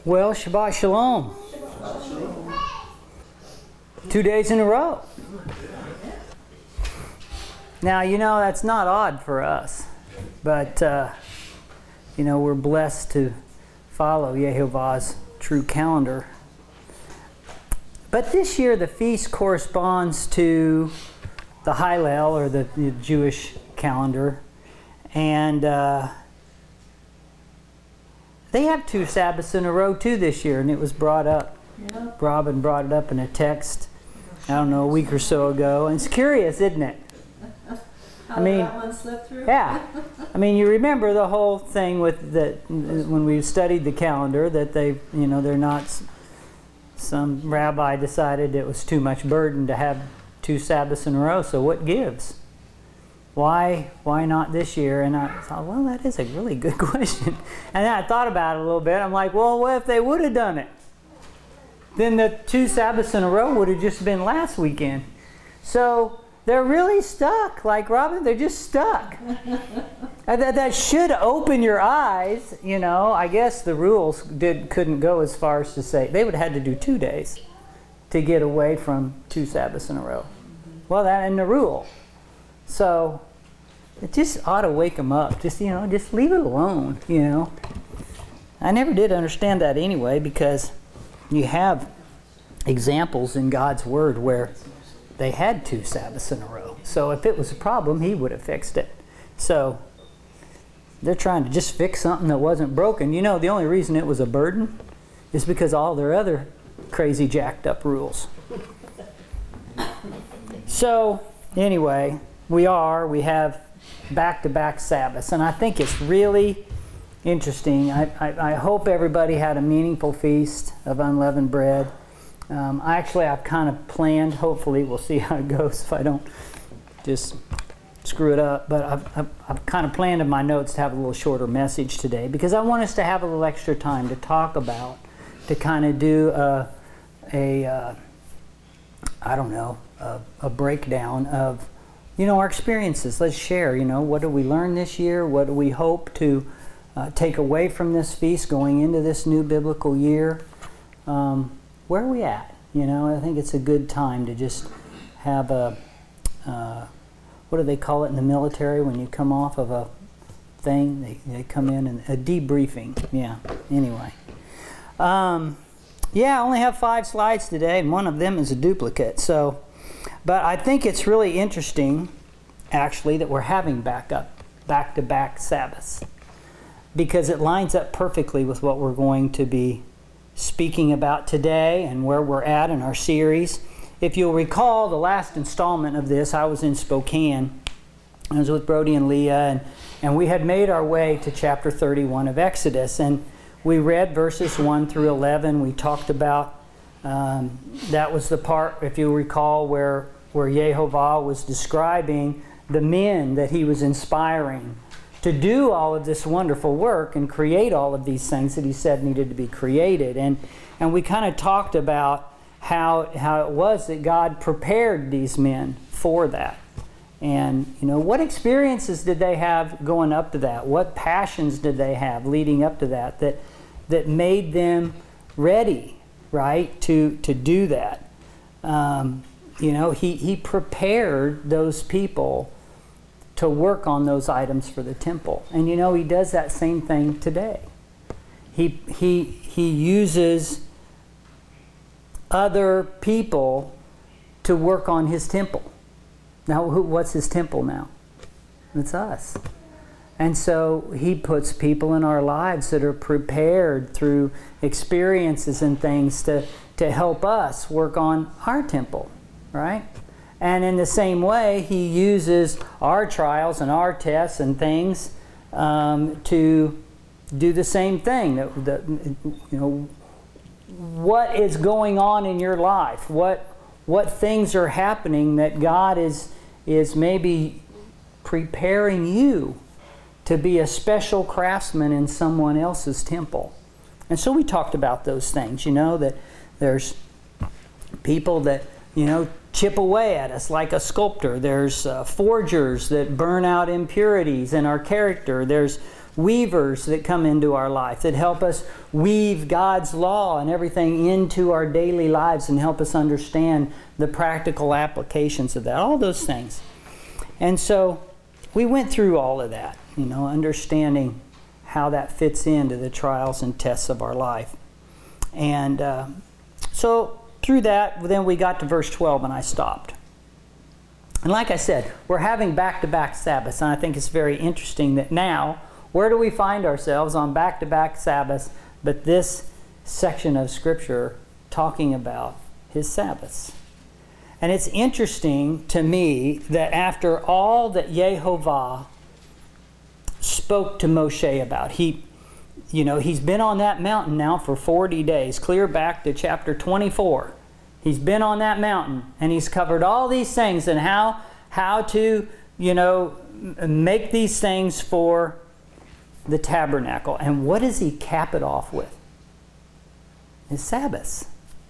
Well, Shabbat Shalom. 2 days in a row. Now, that's not odd for us. But, we're blessed to follow Yehovah's true calendar. But this year, the feast corresponds to the Hillel, or the Jewish calendar. And they have 2 Sabbaths in a row, too, this year. And it was brought up. Yeah. Robin brought it up in a text, I don't know, a week or so ago. And it's curious, isn't it? That one slipped through? Yeah. You remember the whole thing with that when we studied the calendar, that they're not, some rabbi decided it was too much burden to have 2 Sabbaths in a row, so what gives? Why not this year? And I thought, well, that is a really good question. And then I thought about it a little bit. I'm like, well, what if they would have done it? Then the 2 Sabbaths in a row would have just been last weekend. So they're really stuck. Like Robin, they're just stuck. That should open your eyes. I guess the rules couldn't go as far as to say they would have had to do 2 days to get away from 2 Sabbaths in a row. Well, that in the rule. So it just ought to wake them up. Just leave it alone. I never did understand that anyway, because you have examples in God's Word where they had 2 Sabbaths in a row. So if it was a problem, He would have fixed it. So they're trying to just fix something that wasn't broken. The only reason it was a burden is because all their other crazy jacked up rules. So anyway, we have back-to-back Sabbaths. And I think it's really interesting. I hope everybody had a meaningful feast of unleavened bread. I've kind of planned, hopefully we'll see how it goes if I don't just screw it up, but I've kind of planned in my notes to have a little shorter message today, because I want us to have a little extra time to talk about, to kind of do a breakdown of, our experiences. Let's share, what did we learn this year? What do we hope to take away from this feast going into this new biblical year? Where are we at? I think it's a good time to just have a, what do they call it in the military when you come off of a thing? They come in and a debriefing. Yeah, anyway. I only have 5 slides today, and one of them is a duplicate. But I think it's really interesting, actually, that we're having back-to-back Sabbaths, because it lines up perfectly with what we're going to be speaking about today and where we're at in our series. If you'll recall the last installment of this, I was in Spokane. I was with Brody and Leah, and we had made our way to chapter 31 of Exodus, and we read verses 1 through 11. We talked about, that was the part, if you recall, where Yehovah was describing the men that he was inspiring to do all of this wonderful work and create all of these things that he said needed to be created. And we kind of talked about how it was that God prepared these men for that. And, what experiences did they have going up to that? What passions did they have leading up to that made them ready, right, to do that? He prepared those people to work on those items for the temple. And he does that same thing today. He uses other people to work on his temple. Now, what's his temple now? It's us. And so he puts people in our lives that are prepared through experiences and things to help us work on our temple, right? And in the same way, he uses our trials and our tests and things to do the same thing. What is going on in your life? What things are happening that God is maybe preparing you to be a special craftsman in someone else's temple? And so we talked about those things, that there's people that, chip away at us like a sculptor. There's forgers that burn out impurities in our character. There's weavers that come into our life, that help us weave God's law and everything into our daily lives and help us understand the practical applications of that, all those things. And so we went through all of that, understanding how that fits into the trials and tests of our life. And so through that, then we got to verse 12 and I stopped. And like I said, we're having back-to-back Sabbaths, and I think it's very interesting that now, where do we find ourselves on back-to-back Sabbaths, but this section of Scripture talking about his Sabbaths. And it's interesting to me that after all that Yehovah spoke to Moshe about, he's been on that mountain now for 40 days, clear back to chapter 24. He's been on that mountain and he's covered all these things and how to, make these things for the tabernacle. And what does he cap it off with? His Sabbaths.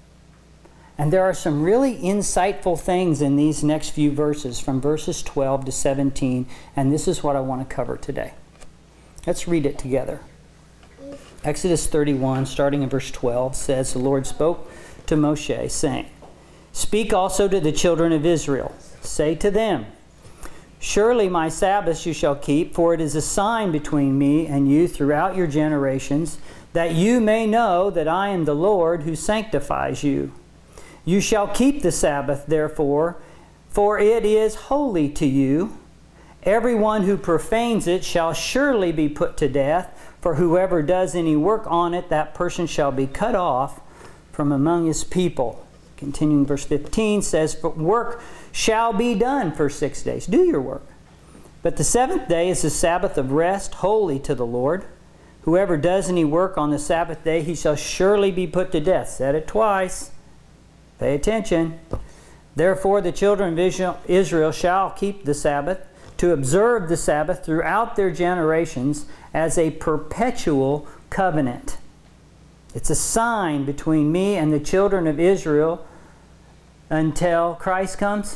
And there are some really insightful things in these next few verses, from verses 12 to 17, and this is what I want to cover today. Let's read it together. Exodus 31, starting in verse 12, says, the Lord spoke to Moshe, saying, "Speak also to the children of Israel. Say to them, surely my Sabbaths you shall keep, for it is a sign between me and you throughout your generations, that you may know that I am the Lord who sanctifies you. You shall keep the Sabbath, therefore, for it is holy to you. Everyone who profanes it shall surely be put to death, for whoever does any work on it, that person shall be cut off from among his people." Continuing verse 15 says, "But work shall be done for 6 days." Do your work. "But the seventh day is the Sabbath of rest, holy to the Lord. Whoever does any work on the Sabbath day, he shall surely be put to death." Said it twice. Pay attention. "Therefore the children of Israel shall keep the Sabbath, to observe the Sabbath throughout their generations as a perpetual covenant. It's a sign between me and the children of Israel until Christ comes."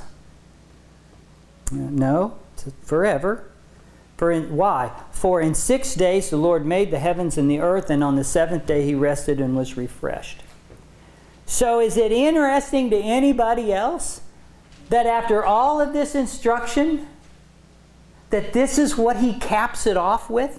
No, it's forever. Why? "For in 6 days the Lord made the heavens and the earth, and on the seventh day he rested and was refreshed." So is it interesting to anybody else that after all of this instruction, that this is what he caps it off with?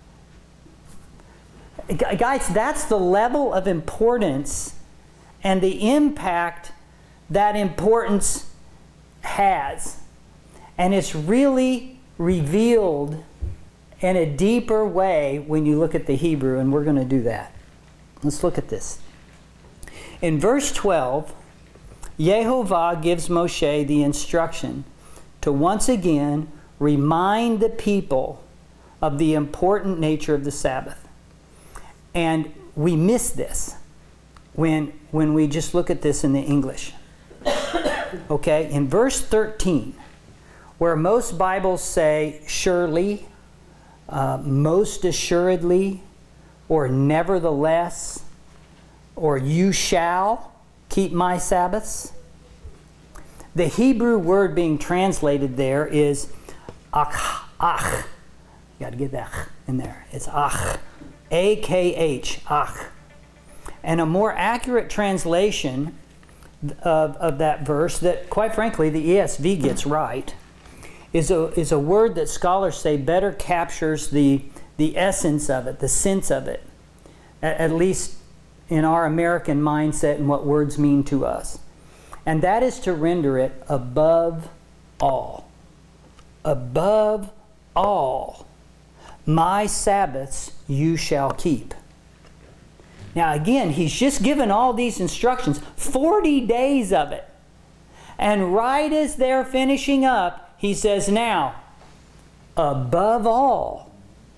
Guys, that's the level of importance and the impact that importance has. And it's really revealed in a deeper way when you look at the Hebrew, and we're going to do that. Let's look at this. In verse 12, Yehovah gives Moshe the instruction to once again remind the people of the important nature of the Sabbath. And we miss this when we just look at this in the English. Okay, in verse 13, where most Bibles say surely, most assuredly, or nevertheless, or you shall keep my Sabbaths, the Hebrew word being translated there is ach. You got to get that in there. It's ach. A-K-H, ach. And a more accurate translation of that verse that, quite frankly, the ESV gets right is a word that scholars say better captures the essence of it, the sense of it, at least in our American mindset and what words mean to us. And that is to render it above all. Above all, my Sabbaths you shall keep. Now again, he's just given all these instructions, 40 days of it. And right as they're finishing up, he says, now, above all,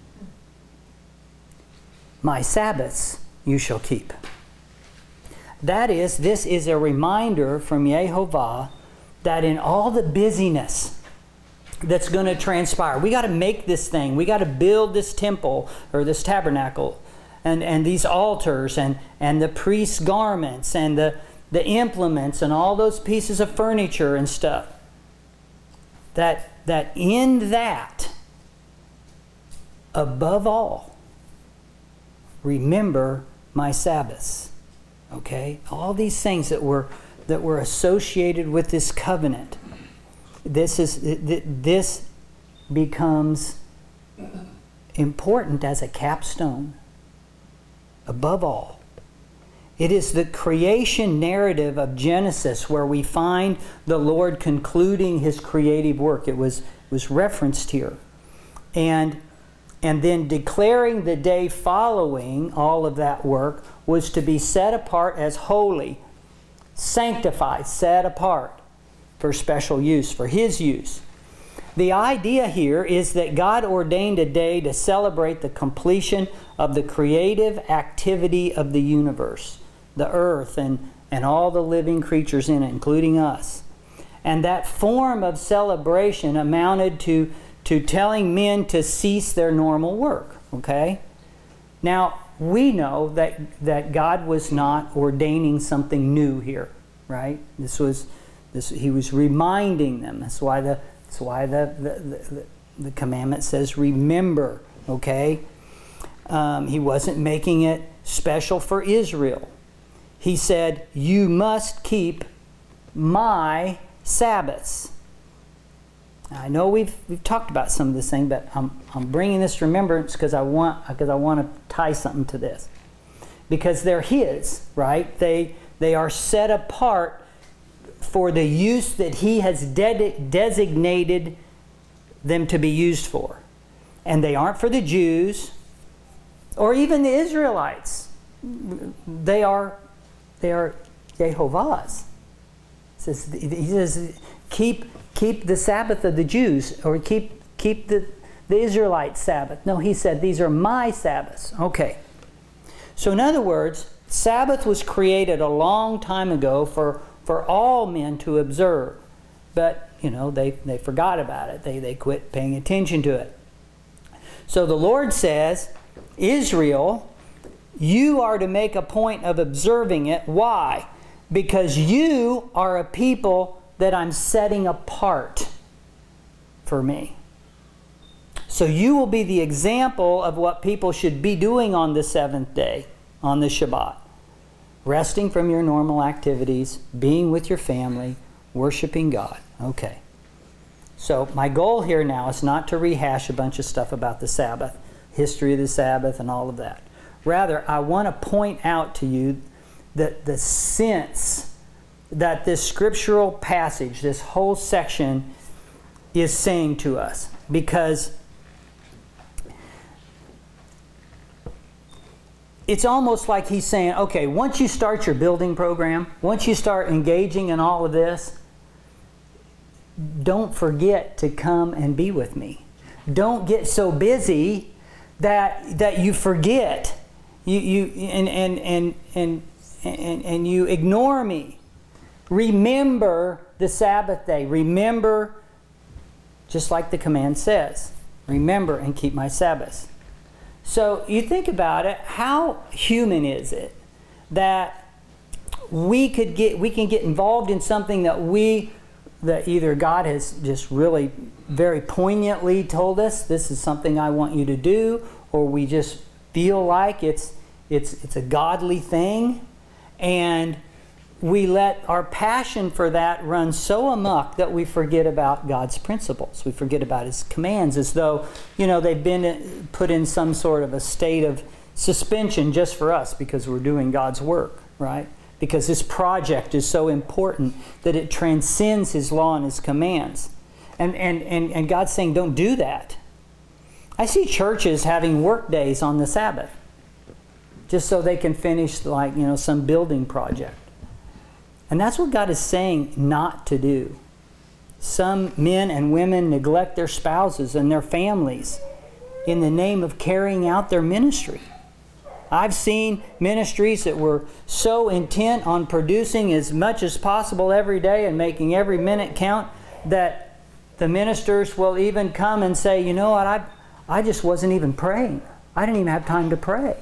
my Sabbaths you shall keep. That is, this is a reminder from Yehovah that in all the busyness that's going to transpire, we got to make this thing, we got to build this temple or this tabernacle and these altars and the priest's garments and the implements and all those pieces of furniture and stuff. That in that above all, remember my Sabbaths. Okay? All these things that were associated with this covenant. This becomes important as a capstone. Above all, it is the creation narrative of Genesis where we find the Lord concluding His creative work. It was referenced here. And then declaring the day following all of that work was to be set apart as holy, sanctified, set apart for special use, for His use. The idea here is that God ordained a day to celebrate the completion of the creative activity of the universe, the earth and all the living creatures in it, including us. And that form of celebration amounted to telling men to cease their normal work. Okay? Now, we know that God was not ordaining something new here, right? He was reminding them. That's why the commandment says remember, okay? He wasn't making it special for Israel. He said, you must keep my Sabbaths. I know we've talked about some of this thing, but I'm bringing this to remembrance because I want to tie something to this. Because they're His, right? They are set apart for the use that He has designated them to be used for. And they aren't for the Jews or even the Israelites. They are Jehovah's. He says, keep the Sabbath of the Jews, or keep the Israelite Sabbath. No, He said, these are my Sabbaths. Okay. So in other words, Sabbath was created a long time ago for all men to observe. But, they forgot about it. They quit paying attention to it. So the Lord says, Israel, you are to make a point of observing it. Why? Because you are a people that I'm setting apart for me. So you will be the example of what people should be doing on the seventh day, on the Shabbat. Resting from your normal activities, being with your family, worshiping God. Okay. So my goal here now is not to rehash a bunch of stuff about the Sabbath, history of the Sabbath and all of that. Rather, I want to point out to you that the sense that this scriptural passage, this whole section, is saying to us. Because it's almost like He's saying, okay, once you start your building program, once you start engaging in all of this, don't forget to come and be with me. Don't get so busy that you forget. You ignore me. Remember the Sabbath day. Remember, just like the command says, remember and keep my Sabbaths. So you think about it, how human is it that we can get involved in something that either God has just really very poignantly told us, this is something I want you to do, or we just feel like it's a godly thing, and we let our passion for that run so amok that we forget about God's principles. We forget about His commands, as though, they've been put in some sort of a state of suspension just for us because we're doing God's work, right? Because this project is so important that it transcends His law and His commands. And God's saying, don't do that. I see churches having work days on the Sabbath just so they can finish some building project. And that's what God is saying not to do. Some men and women neglect their spouses and their families in the name of carrying out their ministry. I've seen ministries that were so intent on producing as much as possible every day and making every minute count that the ministers will even come and say, you know what, I just wasn't even praying. I didn't even have time to pray.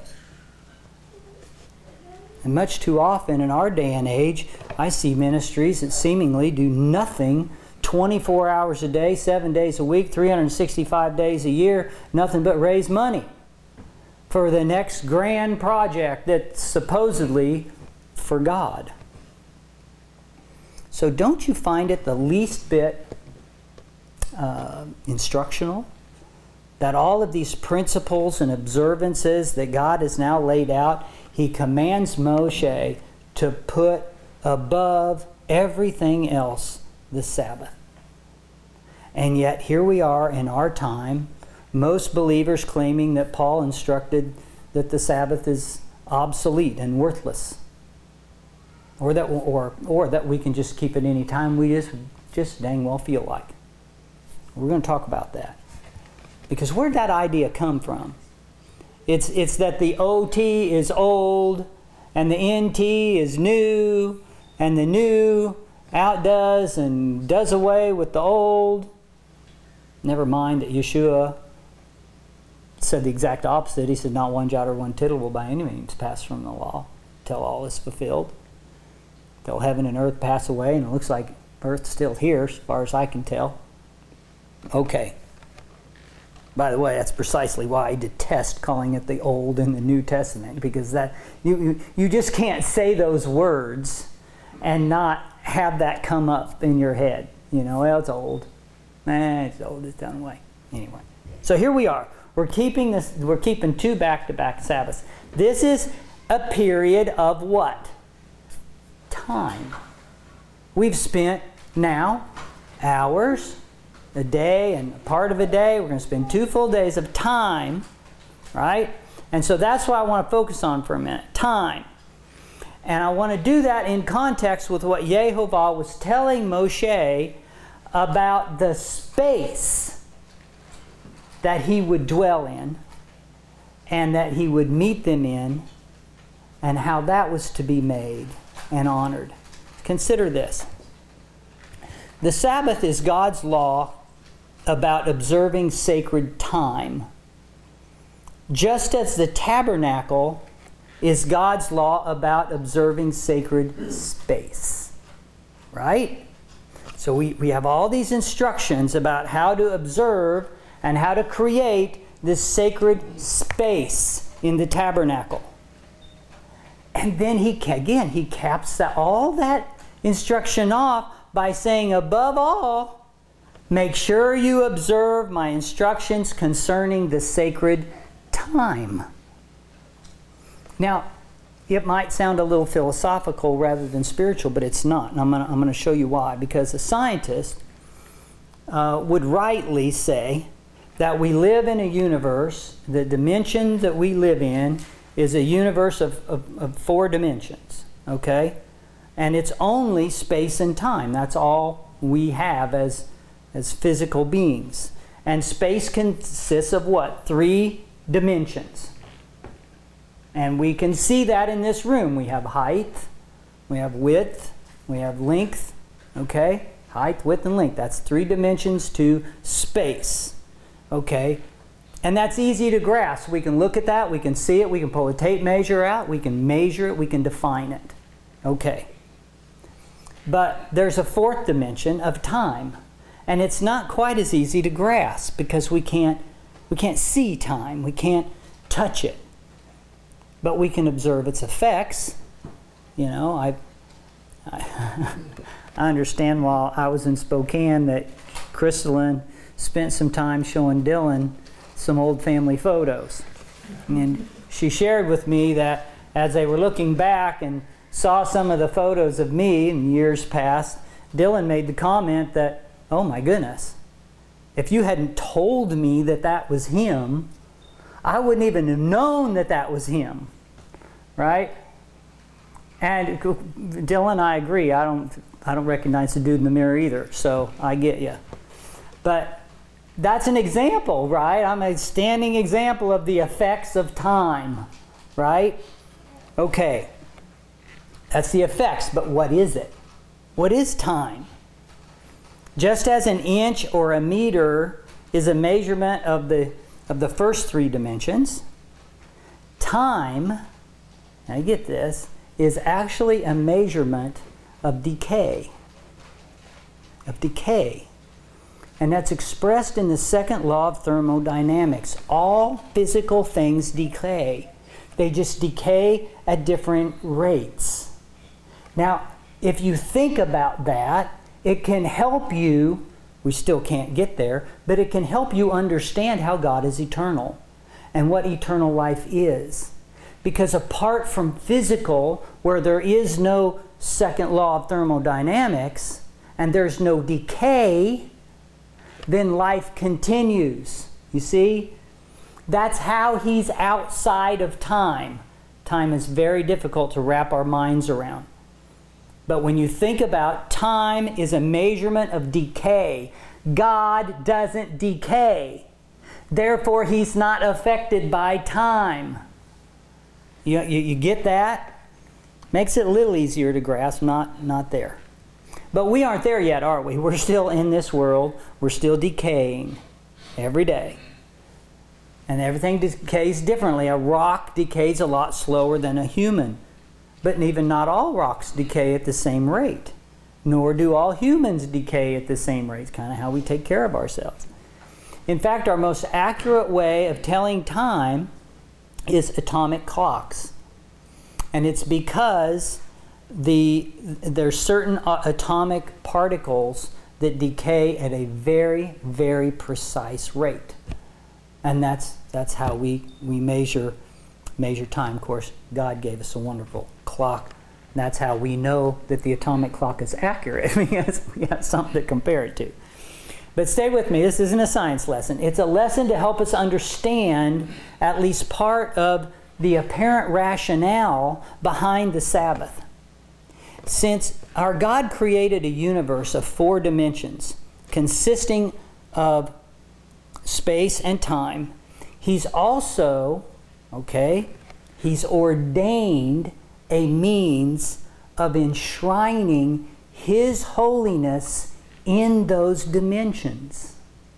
And much too often in our day and age, I see ministries that seemingly do nothing 24 hours a day, 7 days a week, 365 days a year, nothing but raise money for the next grand project that's supposedly for God. So don't you find it the least bit instructional that all of these principles and observances that God has now laid out, He commands Moshe to put above everything else the Sabbath. And yet here we are in our time, most believers claiming that Paul instructed that the Sabbath is obsolete and worthless, or that we can just keep it any time we just dang well feel like. We're going to talk about that, because where'd that idea come from? It's that the OT is old and the NT is new, and the new outdoes and does away with the old. Never mind that Yeshua said the exact opposite. He said, not one jot or one tittle will by any means pass from the law till all is fulfilled. Till heaven and earth pass away, and it looks like earth's still here as far as I can tell. Okay. By the way, that's precisely why I detest calling it the Old and the New Testament, because that you just can't say those words and not have that come up in your head. You know, well, it's old. It's old, it's done away. Anyway. So here we are. We're keeping 2 back-to-back Sabbaths. This is a period of what? Time. We've spent now hours, a day, and a part of a day. We're going to spend 2 full days of time, right? And so that's what I want to focus on for a minute. Time. And I want to do that in context with what Yehovah was telling Moshe about the space that he would dwell in and that he would meet them in, and how that was to be made and honored. Consider this. The Sabbath is God's law about observing sacred time, just as the tabernacle is God's law about observing sacred space. Right? So we have all these instructions about how to observe and how to create this sacred space in the tabernacle. And then he caps all that instruction off by saying, above all, make sure you observe my instructions concerning the sacred time. Now, it might sound a little philosophical rather than spiritual, but it's not. And I'm going to show you why. Because a scientist would rightly say that we live in a universe, the dimension that we live in is a universe of 4 dimensions. Okay? And it's only space and time. That's all we have as physical beings. And space consists of what? 3 dimensions. And we can see that in this room. We have height, we have width, we have length. Okay? Height, width, and length. That's 3 dimensions to space. Okay? And that's easy to grasp. We can look at that, we can see it, we can pull a tape measure out, we can measure it, we can define it. Okay. But there's a 4th dimension of time. And it's not quite as easy to grasp because we can't see time. We can't touch it. But we can observe its effects. You know, I understand while I was in Spokane that Crystalline spent some time showing Dylan some old family photos. And she shared with me that as they were looking back and saw some of the photos of me in years past, Dylan made the comment that, oh my goodness, if you hadn't told me that that was him, I wouldn't even have known that that was him. Right? And Dylan, I agree. I don't recognize the dude in the mirror either, so I get you. But that's an example, right? I'm a standing example of the effects of time, right? Okay. That's the effects, but what is it? What is time? Just as an inch or a meter is a measurement of the first 3 dimensions, time, now you get this, is actually a measurement of decay. of decay. And that's expressed in the second law of thermodynamics. All physical things decay. They just decay at different rates. Now, if you think about that, it can help you, we still can't get there, but it can help you understand how God is eternal and what eternal life is. Because apart from physical, where there is no second law of thermodynamics, and there's no decay, then life continues. You see? That's how he's outside of time. Time is very difficult to wrap our minds around. But when you think about time is a measurement of decay. God doesn't decay. Therefore, he's not affected by time. You get that? Makes it a little easier to grasp, not there. But we aren't there yet, are we? We're still in this world. We're still decaying every day. And everything decays differently. A rock decays a lot slower than a human. But even not all rocks decay at the same rate. Nor do all humans decay at the same rate. It's kind of how we take care of ourselves. In fact, our most accurate way of telling time is atomic clocks. And it's because there's certain atomic particles that decay at a very, very precise rate. And that's how we measure time. Of course, God gave us a wonderful clock. That's how we know that the atomic clock is accurate, because we have something to compare it to. But stay with me, this isn't a science lesson. It's a lesson to help us understand at least part of the apparent rationale behind the Sabbath. Since our God created a universe of 4 dimensions consisting of space and time, he's also, he's ordained a means of enshrining his holiness in those dimensions.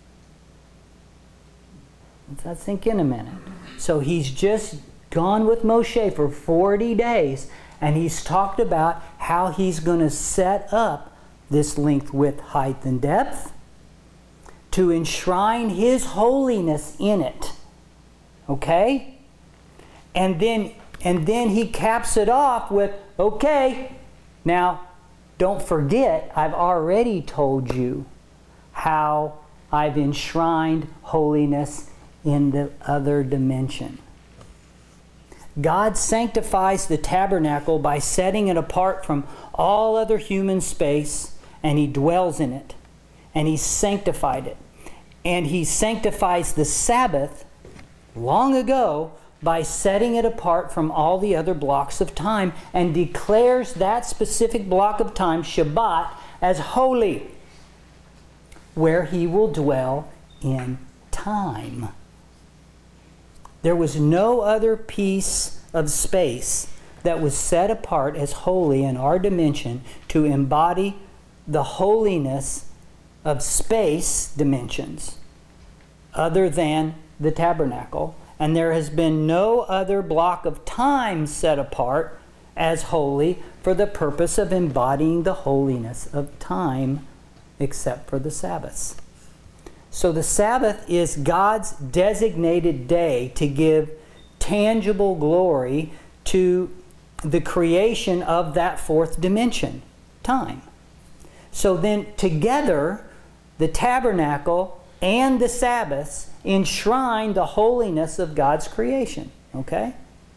Let that sink in a minute. So he's just gone with Moshe for 40 days, and he's talked about how he's going to set up this length, width, height, and depth to enshrine his holiness in it. Okay? And then he caps it off with, okay, now don't forget, I've already told you how I've enshrined holiness in the other dimension. God sanctifies the tabernacle by setting it apart from all other human space, and he dwells in it. And he sanctified it. And he sanctifies the Sabbath long ago by setting it apart from all the other blocks of time, and declares that specific block of time, Shabbat, as holy, where he will dwell in time. There was no other piece of space that was set apart as holy in our dimension to embody the holiness of space dimensions other than the tabernacle. And there has been no other block of time set apart as holy for the purpose of embodying the holiness of time except for the Sabbaths. So the Sabbath is God's designated day to give tangible glory to the creation of that 4th dimension, time. So then together, the tabernacle and the Sabbaths enshrine the holiness of God's creation. Okay?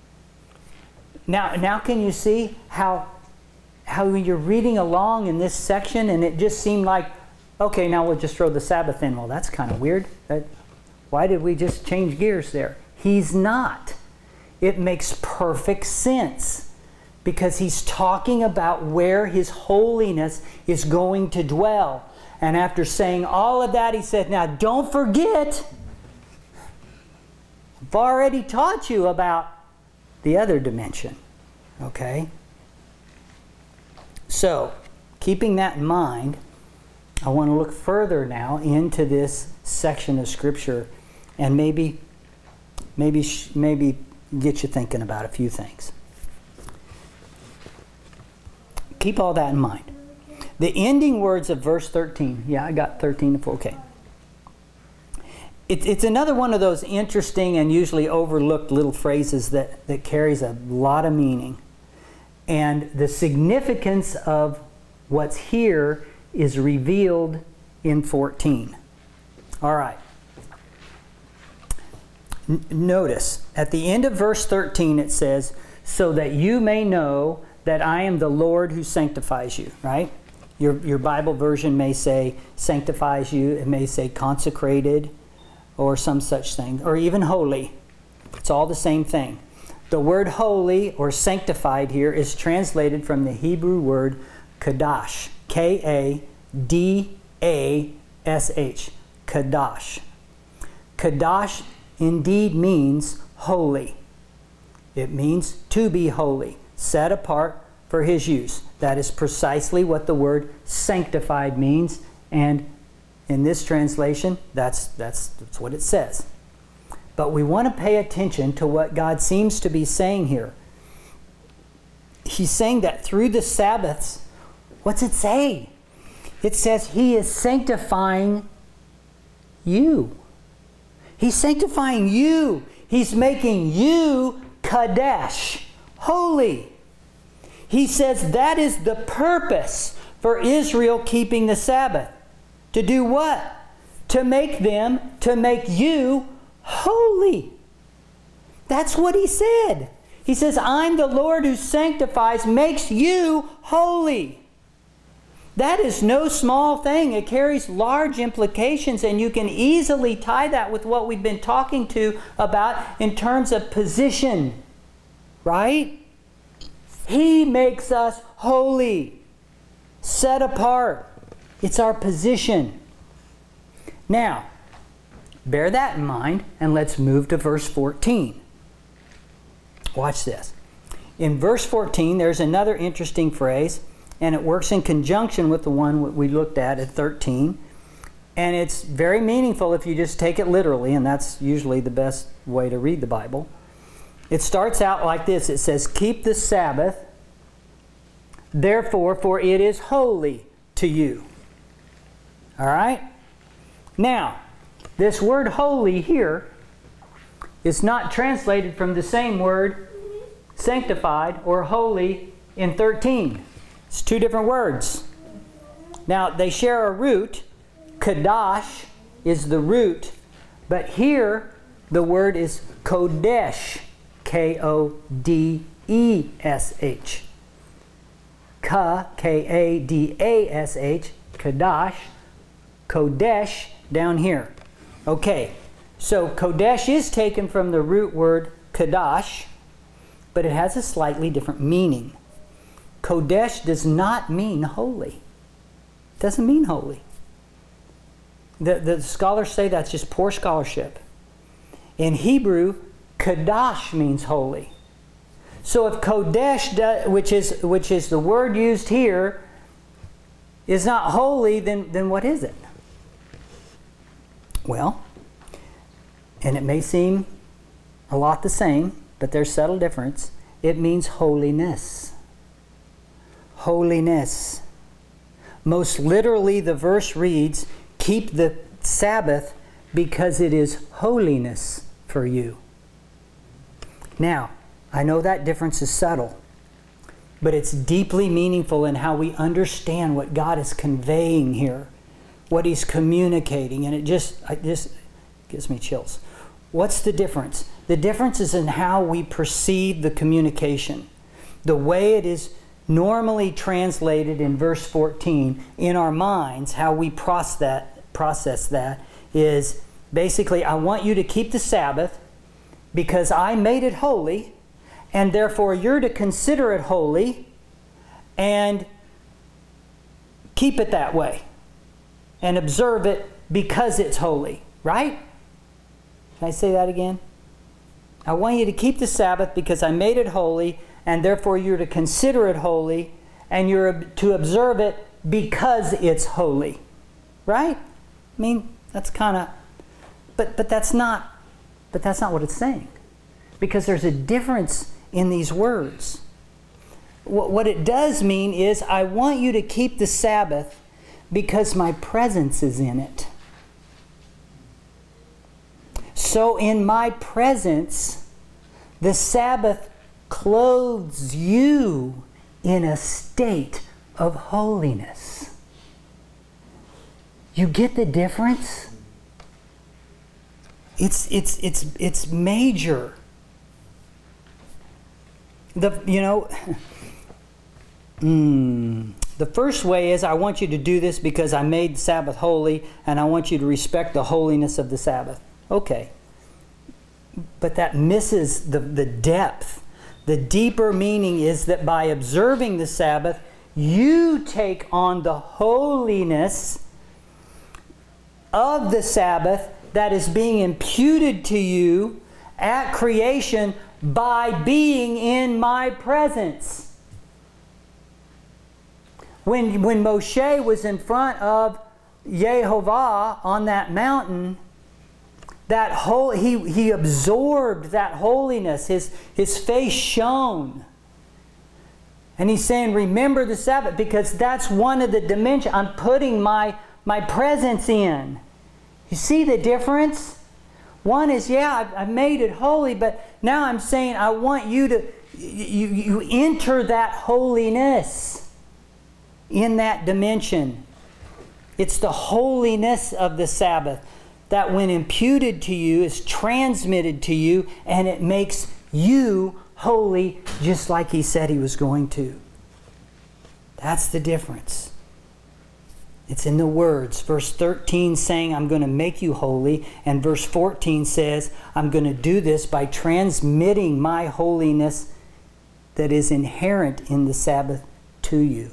Now can you see how you're reading along in this section and it just seemed like, okay, now we'll just throw the Sabbath in. Well, that's kind of weird. Why did we just change gears there? He's not. It makes perfect sense because he's talking about where his holiness is going to dwell. And after saying all of that, he said, now don't forget, I've already taught you about the other dimension. Okay? So, keeping that in mind, I want to look further now into this section of Scripture and maybe get you thinking about a few things. Keep all that in mind. The ending words of verse 13. Yeah, I got 13 to 4. Okay. It's another one of those interesting and usually overlooked little phrases that carries a lot of meaning. And the significance of what's here is revealed in 14. All right. Notice, at the end of verse 13 it says, so that you may know that I am the Lord who sanctifies you, right? Your Bible version may say sanctifies you. It may say consecrated or some such thing, or even holy. It's all the same thing. The word holy or sanctified here is translated from the Hebrew word kadash. K-A-D-A-S-H. Kadash. Kadash indeed means holy. It means to be holy, set apart for His use. That is precisely what the word sanctified means, and in this translation, that's what it says. But we want to pay attention to what God seems to be saying here. He's saying that through the Sabbaths, what's it say? It says He is sanctifying you. He's sanctifying you. He's making you Kadesh, holy. He says that is the purpose for Israel keeping the Sabbath. To do what? To make you holy. That's what He said. He says, I'm the Lord who sanctifies, makes you holy. That is no small thing. It carries large implications, and you can easily tie that with what we've been talking about in terms of position. Right? He makes us holy, set apart. It's our position. Now, bear that in mind, and let's move to verse 14. Watch this. In verse 14, there's another interesting phrase, and it works in conjunction with the one we looked at 13. And it's very meaningful if you just take it literally, and that's usually the best way to read the Bible. It starts out like this. It says, keep the Sabbath, therefore, for it is holy to you. All right? Now, this word holy here is not translated from the same word sanctified or holy in 13. It's two different words. Now, they share a root. Kadash is the root. But here, the word is Kodesh. K-O-D-E-S-H. K-A-D-A-S-H. Kadash. Kodesh down here. Okay, so Kodesh is taken from the root word Kadash, but it has a slightly different meaning. Kodesh does not mean holy. It doesn't mean holy. The scholars say that's just poor scholarship. In Hebrew, Kadash means holy. So if Kodesh, which is the word used here, is not holy, then what is it? Well, and it may seem a lot the same, but there's subtle difference. It means holiness. Holiness. Most literally, the verse reads, keep the Sabbath because it is holiness for you. Now, I know that difference is subtle, but it's deeply meaningful in how we understand what God is conveying here, what He's communicating, and it just gives me chills. What's the difference? The difference is in how we perceive the communication. The way it is normally translated in verse 14 in our minds, how we process that is basically, I want you to keep the Sabbath because I made it holy, and therefore you're to consider it holy and keep it that way and observe it because it's holy, right? Can I say that again? I want you to keep the Sabbath because I made it holy, and therefore you're to consider it holy, and you're to observe it because it's holy. Right? I mean, that's kind of, but that's not what it's saying. Because there's a difference in these words. what it does mean is I want you to keep the Sabbath because my presence is in it. So in my presence, the Sabbath clothes you in a state of holiness. You get the difference? It's major. The first way is I want you to do this because I made the Sabbath holy and I want you to respect the holiness of the Sabbath. Okay. But that misses the depth. The deeper meaning is that by observing the Sabbath, you take on the holiness of the Sabbath that is being imputed to you at creation by being in my presence. When Moshe was in front of Yehovah on that mountain, he absorbed that holiness. His face shone. And he's saying, remember the Sabbath, because that's one of the dimensions. I'm putting my presence in. You see the difference? One is, I've made it holy, but now I'm saying I want you to, you enter that holiness in that dimension. It's the holiness of the Sabbath that when imputed to you is transmitted to you, and it makes you holy just like he said he was going to. That's the difference. It's in the words. Verse 13 saying, I'm going to make you holy. And verse 14 says, I'm going to do this by transmitting my holiness that is inherent in the Sabbath to you.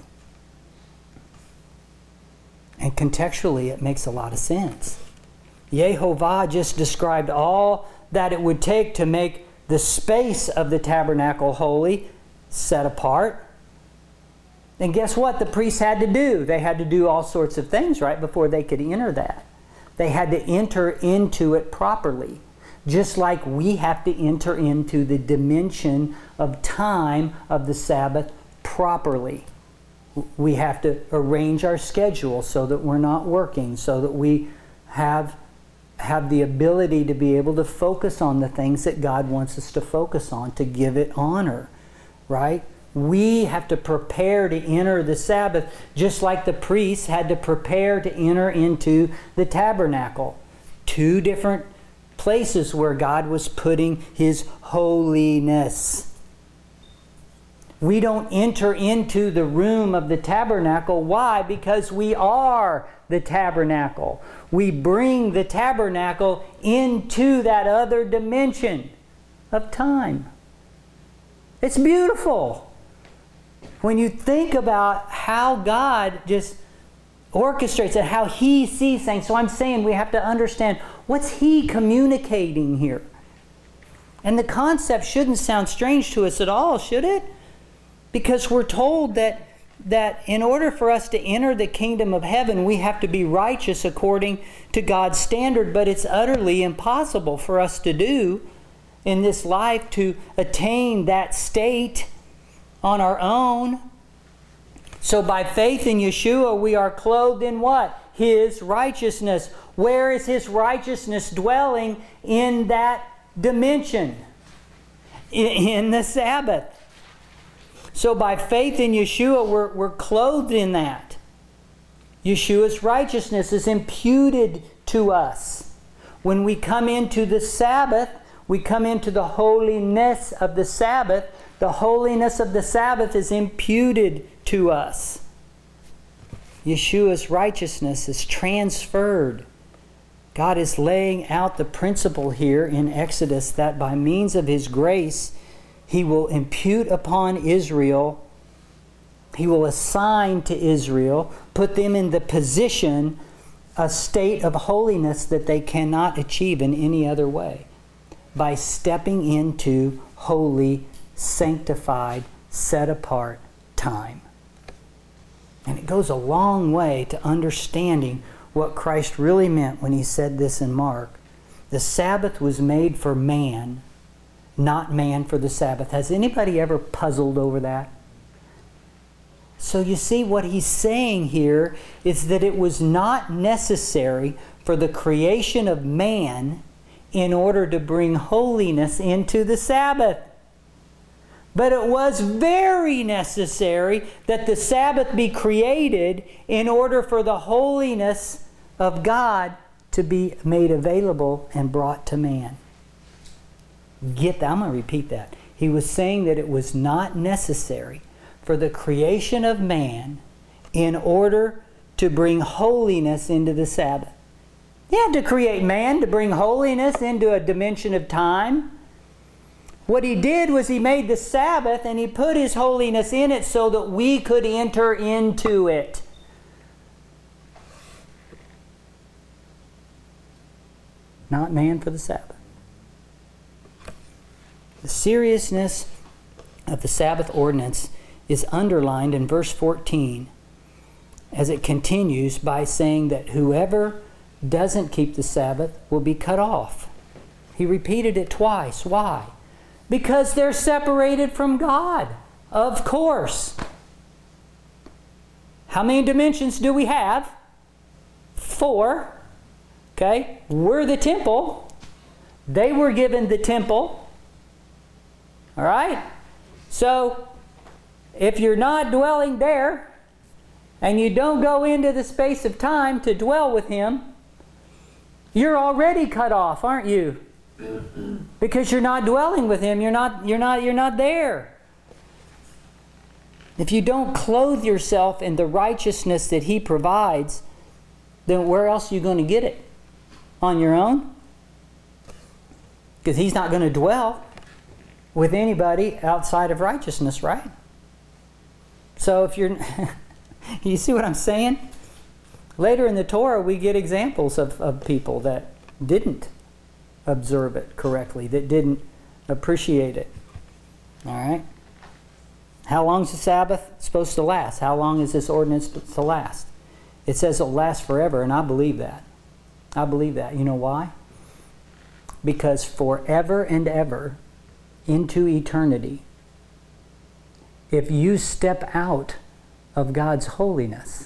And contextually, it makes a lot of sense. Yehovah just described all that it would take to make the space of the tabernacle holy, set apart. And guess what the priests had to do? They had to do all sorts of things, right, before they could enter that. They had to enter into it properly. Just like we have to enter into the dimension of time of the Sabbath properly. We have to arrange our schedule so that we're not working, so that we have the ability to be able to focus on the things that God wants us to focus on, to give it honor, right? We have to prepare to enter the Sabbath just like the priests had to prepare to enter into the tabernacle. Two different places where God was putting His holiness. We don't enter into the room of the tabernacle. Why? Because we are the tabernacle. We bring the tabernacle into that other dimension of time. It's beautiful. When you think about how God just orchestrates it, how He sees things. So I'm saying we have to understand, what's He communicating here? And the concept shouldn't sound strange to us at all, should it? Because we're told that in order for us to enter the kingdom of heaven, we have to be righteous according to God's standard. But it's utterly impossible for us to do in this life to attain that state on our own. So by faith in Yeshua, we are clothed in what? His righteousness. Where is His righteousness dwelling? In that dimension. In the Sabbath. So by faith in Yeshua, we're clothed in that. Yeshua's righteousness is imputed to us. When we come into the Sabbath, we come into the holiness of the Sabbath. The holiness of the Sabbath is imputed to us. Yeshua's righteousness is transferred. God is laying out the principle here in Exodus that by means of His grace, He will impute upon Israel, He will assign to Israel, put them in the position, a state of holiness that they cannot achieve in any other way, by stepping into holy, sanctified, set apart time. And it goes a long way to understanding what Christ really meant when He said this in Mark. The Sabbath was made for man, not man for the Sabbath. Has anybody ever puzzled over that? So you see what he's saying here is that it was not necessary for the creation of man in order to bring holiness into the Sabbath. But it was very necessary that the Sabbath be created in order for the holiness of God to be made available and brought to man. Get that? I'm going to repeat that. He was saying that it was not necessary for the creation of man in order to bring holiness into the Sabbath. He had to create man to bring holiness into a dimension of time. What he did was he made the Sabbath and he put his holiness in it so that we could enter into it. Not man for the Sabbath. The seriousness of the Sabbath ordinance is underlined in verse 14 as it continues by saying that whoever doesn't keep the Sabbath will be cut off. He repeated it twice. Why? Because they're separated from God. Of course. How many dimensions do we have? 4. Okay? We're the temple. They were given the temple. All right? So, if you're not dwelling there, and you don't go into the space of time to dwell with Him, you're already cut off, aren't you? Because you're not dwelling with Him. You're not there. If you don't clothe yourself in the righteousness that He provides, then where else are you going to get it? On your own? Because He's not going to dwell with anybody outside of righteousness, right? So if you're... You see what I'm saying? Later in the Torah, we get examples of people that didn't observe it correctly, that didn't appreciate it. All right? How long is the Sabbath supposed to last? How long is this ordinance supposed to last? It says it'll last forever, and I believe that. I believe that. You know why? Because forever and ever, into eternity, if you step out of God's holiness,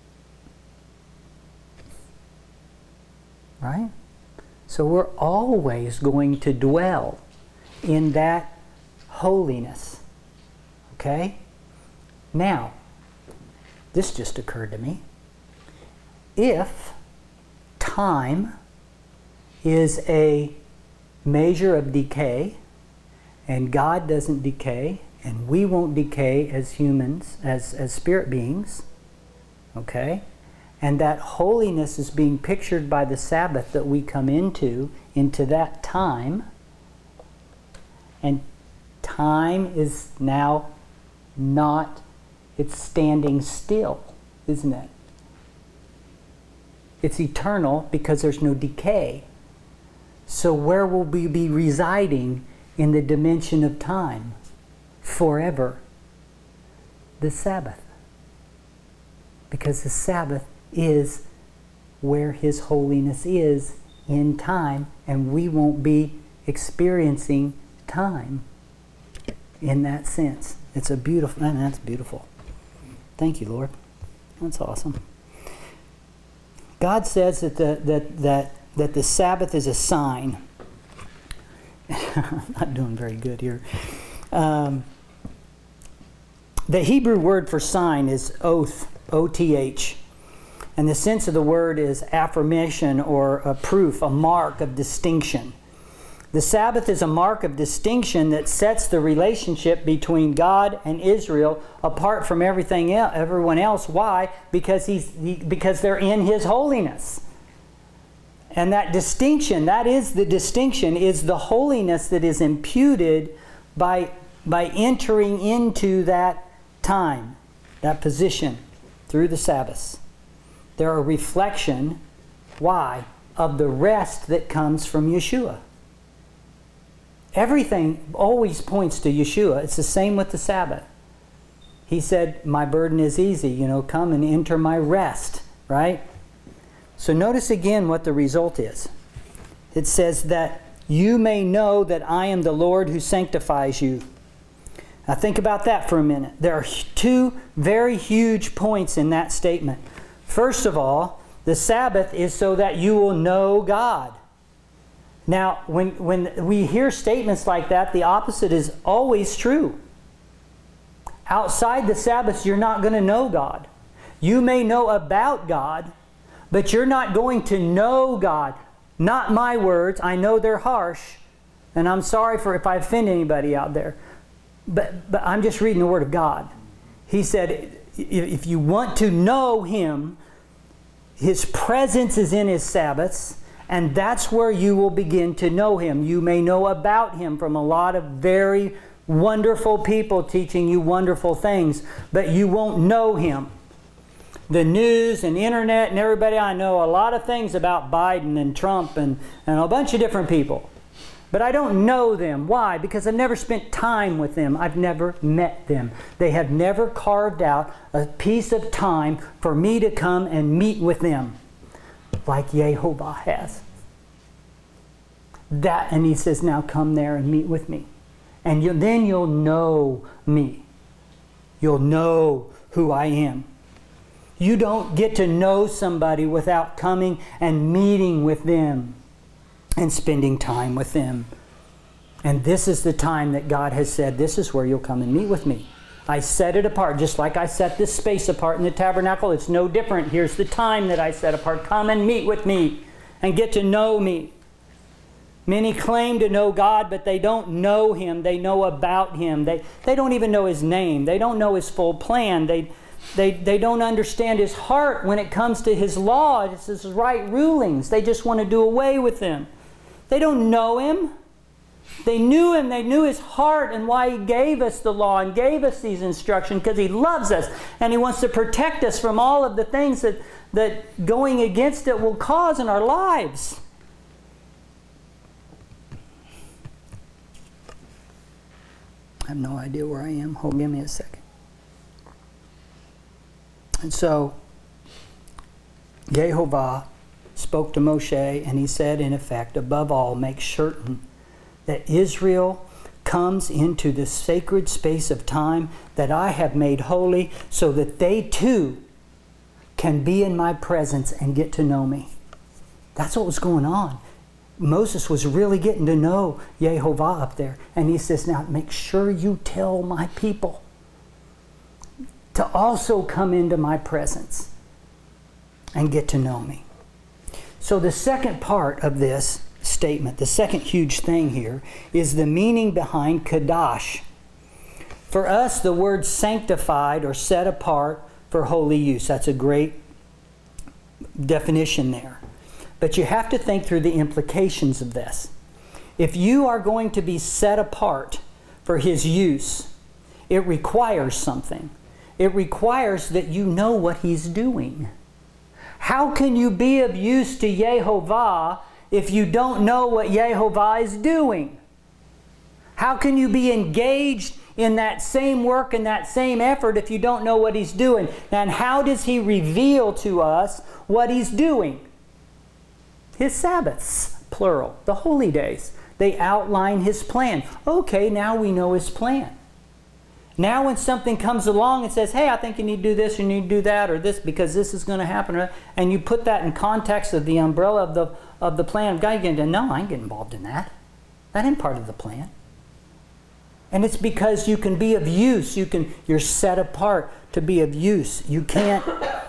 right? So we're always going to dwell in that holiness. Okay? Now, this just occurred to me. If time is a measure of decay, and God doesn't decay, and we won't decay as humans, as spirit beings, okay? And that holiness is being pictured by the Sabbath that we come into that time. And time is now not, it's standing still, isn't it? It's eternal because there's no decay. So where will we be residing in the dimension of time? Forever. The Sabbath. Because the Sabbath is where His holiness is in time, and we won't be experiencing time in that sense. It's a beautiful, man, that's beautiful. Thank you, Lord. That's awesome. God says that the Sabbath is a sign. I'm not doing very good here. The Hebrew word for sign is oath, O-T-H. And the sense of the word is affirmation or a proof, a mark of distinction. The Sabbath is a mark of distinction that sets the relationship between God and Israel apart from everyone else. Why? Because they're in His holiness. And that distinction, that is the distinction, is the holiness that is imputed by entering into that time, that position, through the Sabbaths. They're a reflection, why? Of the rest that comes from Yeshua. Everything always points to Yeshua. It's the same with the Sabbath. He said, my burden is easy, come and enter my rest, right? So notice again what the result is. It says that you may know that I am the Lord who sanctifies you. Now think about that for a minute. There are two very huge points in that statement. First of all, the Sabbath is so that you will know God. Now, when we hear statements like that, the opposite is always true. Outside the Sabbath, you're not going to know God. You may know about God, but you're not going to know God. Not my words. I know they're harsh, and I'm sorry for if I offend anybody out there. But I'm just reading the Word of God. He said, if you want to know Him, His presence is in His Sabbaths, and that's where you will begin to know Him. You may know about Him from a lot of very wonderful people teaching you wonderful things, but you won't know Him. The news and internet and everybody I know, a lot of things about Biden and Trump and a bunch of different people. But I don't know them. Why? Because I've never spent time with them. I've never met them. They have never carved out a piece of time for me to come and meet with them like Yehovah has. And He says, now come there and meet with me. And then you'll know me. You'll know who I am. You don't get to know somebody without coming and meeting with them and spending time with them. And this is the time that God has said, this is where you'll come and meet with me. I set it apart, just like I set this space apart in the tabernacle. It's no different. Here's the time that I set apart. Come and meet with me and get to know me. Many claim to know God, but they don't know Him. They know about Him. They don't even know His name. They don't know His full plan. They don't understand His heart when it comes to His law, His right rulings. They just want to do away with them. They don't know Him. They knew Him. They knew His heart and why He gave us the law and gave us these instructions, because He loves us and He wants to protect us from all of the things that going against it will cause in our lives. I have no idea where I am. Give me a second. And so, Yehovah spoke to Moshe, and he said, in effect, above all, make certain that Israel comes into this sacred space of time that I have made holy, so that they too can be in my presence and get to know me. That's what was going on. Moses was really getting to know Yehovah up there. And he says, now make sure you tell my people to also come into my presence and get to know me. So the second part of this statement, the second huge thing here, is the meaning behind Kadash. For us, the word sanctified or set apart for holy use. That's a great definition there. But you have to think through the implications of this. If you are going to be set apart for His use, it requires something. It requires that you know what He's doing. How can you be of use to Yehovah if you don't know what Yehovah is doing? How can you be engaged in that same work and that same effort if you don't know what He's doing? And how does He reveal to us what He's doing? His Sabbaths, plural, the holy days. They outline His plan. Okay, now we know His plan. Now when something comes along and says, hey, I think you need to do this, you need to do that, or this, because this is going to happen, and you put that in context of the umbrella of the plan of God, you get, no, I ain't getting involved in that. That ain't part of the plan. And it's because you can be of use. You're set apart to be of use. You can't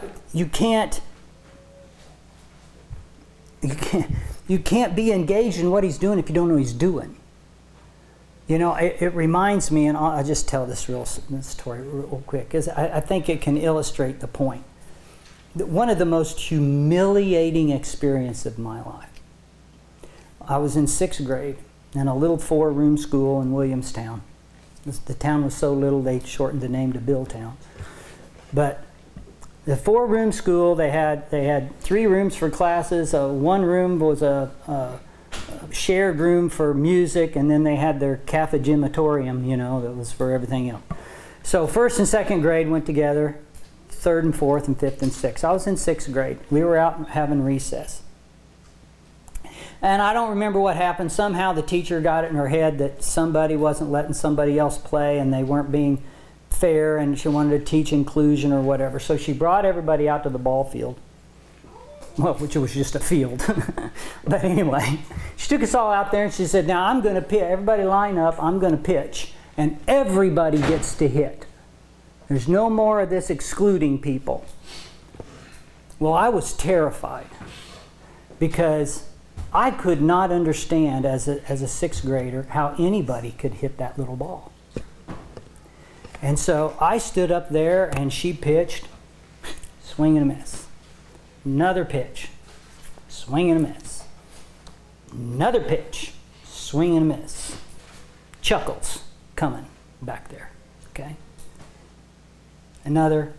be engaged in what He's doing if you don't know what He's doing. You know, it reminds me, and I'll just tell this story real quick, because I think it can illustrate the point. One of the most humiliating experiences of my life. I was in 6th grade in a little 4-room school in Williamstown. The town was so little they shortened the name to Billtown. But the 4-room school, they had 3 rooms for classes. 1 room was a shared room for music, and then they had their cafegimatorium, that was for everything else. So 1st and 2nd grade went together, 3rd and 4th and 5th and 6th. I was in 6th grade. We were out having recess. And I don't remember what happened. Somehow the teacher got it in her head that somebody wasn't letting somebody else play and they weren't being fair, and she wanted to teach inclusion or whatever. So she brought everybody out to the ball field. Well, which was just a field. But anyway, she took us all out there and she said, now I'm going to pitch. Everybody line up. I'm going to pitch. And everybody gets to hit. There's no more of this excluding people. Well, I was terrified because I could not understand as a sixth grader how anybody could hit that little ball. And so I stood up there and she pitched, swing and a miss. Another pitch, swing and a miss. Another pitch, swing and a miss. Chuckles coming back there, okay? Another.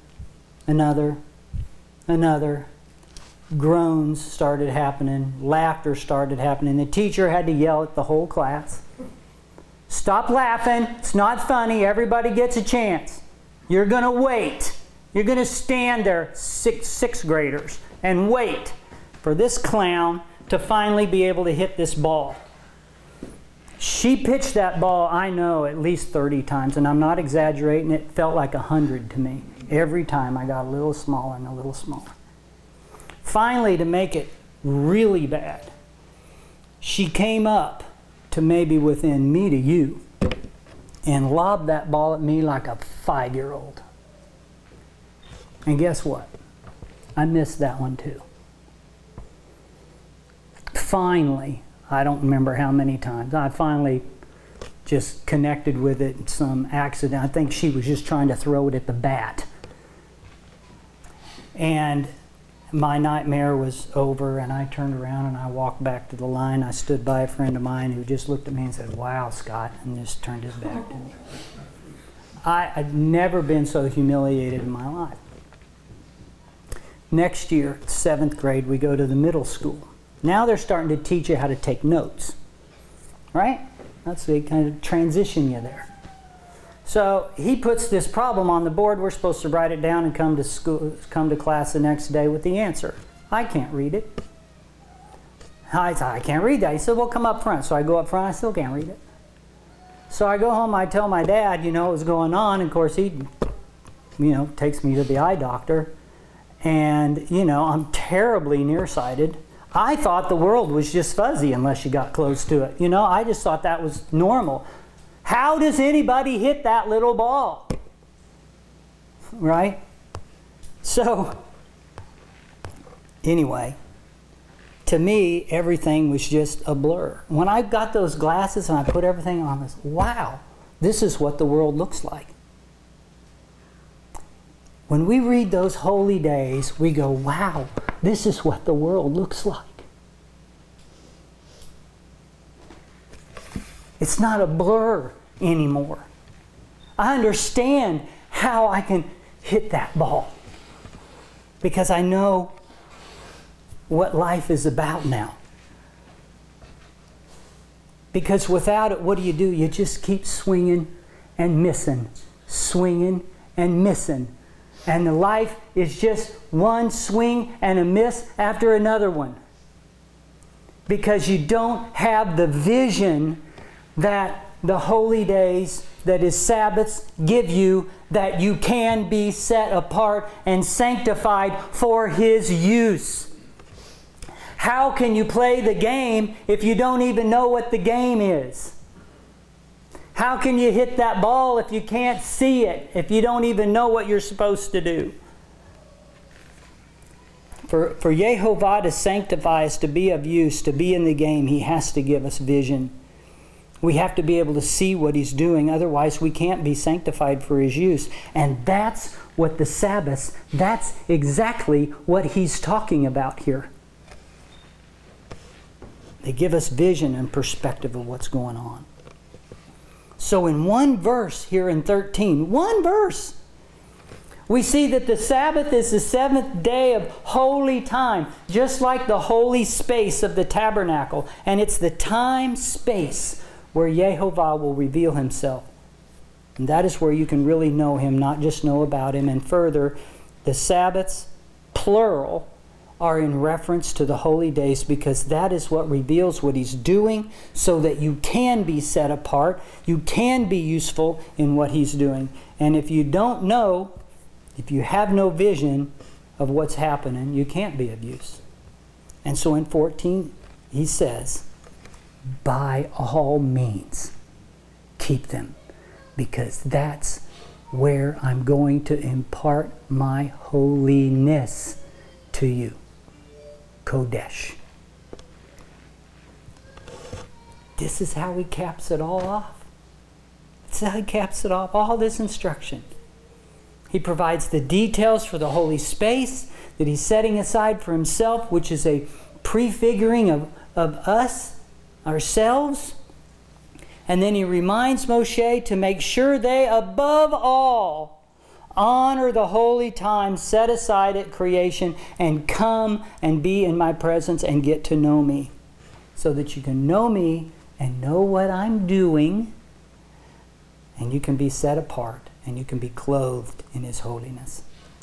Groans started happening, laughter started happening. The teacher had to yell at the whole class. Stop laughing, it's not funny, everybody gets a chance. You're going to wait. You're going to stand there, sixth graders, and wait for this clown to finally be able to hit this ball. She pitched that ball, I know, at least 30 times, and I'm not exaggerating, it felt like 100 to me. Every time I got a little smaller and a little smaller. Finally, to make it really bad, she came up to maybe within me to you and lobbed that ball at me like a 5-year-old. And guess what? I missed that one too. Finally, I don't remember how many times, I finally just connected with it in some accident. I think she was just trying to throw it at the bat. And my nightmare was over, and I turned around and I walked back to the line. I stood by a friend of mine who just looked at me and said, "Wow, Scott," and just turned his back to me. I'd never been so humiliated in my life. Next year, 7th grade, we go to the middle school. Now they're starting to teach you how to take notes, right? That's the kind of transition you there. So he puts this problem on the board. We're supposed to write it down and come to class the next day with the answer. I can't read it. I said, I can't read that. He said, well, come up front. So I go up front. I still can't read it. So I go home. I tell my dad, what's going on. And of course, he, takes me to the eye doctor. And, I'm terribly nearsighted. I thought the world was just fuzzy unless you got close to it. I just thought that was normal. How does anybody hit that little ball? Right? So, anyway, to me, everything was just a blur. When I got those glasses and I put everything on, this, wow, this is what the world looks like. When we read those holy days, we go, wow, this is what the world looks like. It's not a blur anymore. I understand how I can hit that ball because I know what life is about now. Because without it, what do? You just keep swinging and missing, swinging and missing. And the life is just one swing and a miss after another one. Because you don't have the vision that the holy days, that is Sabbaths, give you, that you can be set apart and sanctified for His use. How can you play the game if you don't even know what the game is? How can you hit that ball if you can't see it, if you don't even know what you're supposed to do? For Yehovah to sanctify us, to be of use, to be in the game, He has to give us vision. We have to be able to see what He's doing. Otherwise, we can't be sanctified for His use. And that's what the Sabbaths, that's exactly what He's talking about here. They give us vision and perspective of what's going on. So in one verse here in 13, one verse, we see that the Sabbath is the 7th day of holy time, just like the holy space of the tabernacle. And it's the time space where Yehovah will reveal Himself. And that is where you can really know Him, not just know about Him. And further, the Sabbaths, plural, are in reference to the holy days, because that is what reveals what He's doing, so that you can be set apart. You can be useful in what He's doing. And if you don't know, if you have no vision of what's happening, you can't be of use. And so in 14, he says, by all means, keep them, because that's where I'm going to impart my holiness to you. Kodesh. This is how he caps it all off. This is how he caps it off, all this instruction. He provides the details for the holy space that he's setting aside for himself, which is a prefiguring of us, ourselves. And then he reminds Moshe to make sure they, above all, honor the holy time set aside at creation and come and be in my presence and get to know me, so that you can know me and know what I'm doing, and you can be set apart and you can be clothed in His holiness.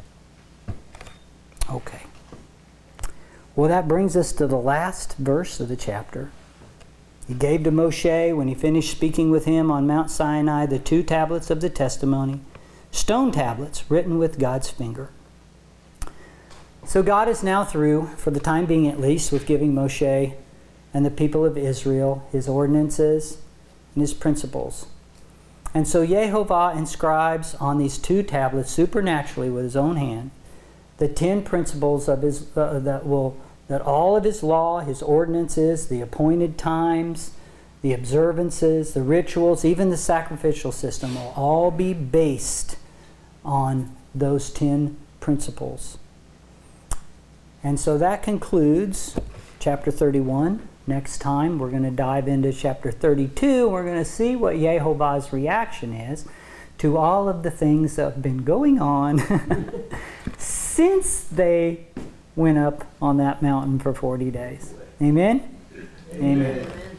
Okay. Well, that brings us to the last verse of the chapter. He gave to Moshe, when he finished speaking with him on Mount Sinai, the 2 tablets of the testimony, stone tablets written with God's finger. So God is now through, for the time being at least, with giving Moshe and the people of Israel His ordinances and His principles. And so Yehovah inscribes on these 2 tablets, supernaturally with His own hand, the 10 principles of His that all of His law, His ordinances, the appointed times, the observances, the rituals, even the sacrificial system will all be based on those 10 principles. And so that concludes chapter 31. Next time we're going to dive into chapter 32. We're going to see what Yehovah's reaction is to all of the things that have been going on since they went up on that mountain for 40 days. Amen? Amen.